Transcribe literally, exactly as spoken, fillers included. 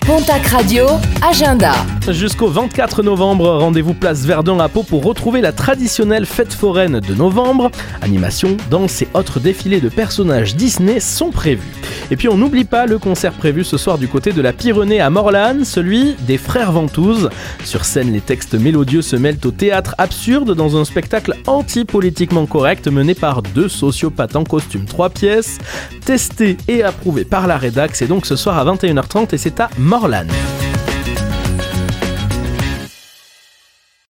Pontac Radio, agenda. Jusqu'au vingt-quatre novembre, rendez-vous place Verdun à Pau pour retrouver la traditionnelle fête foraine de novembre. Animation, danse et autres défilés de personnages Disney sont prévus. Et puis on n'oublie pas le concert prévu ce soir du côté de la Pyrénées à Morlaane, celui des Frères Ventouses. Sur scène, les textes mélodieux se mêlent au théâtre absurde dans un spectacle anti-politiquement correct mené par deux sociopathes en costume trois pièces. Testé et approuvé par la rédac, c'est donc ce soir à vingt et une heures trente et c'est à Morlaane.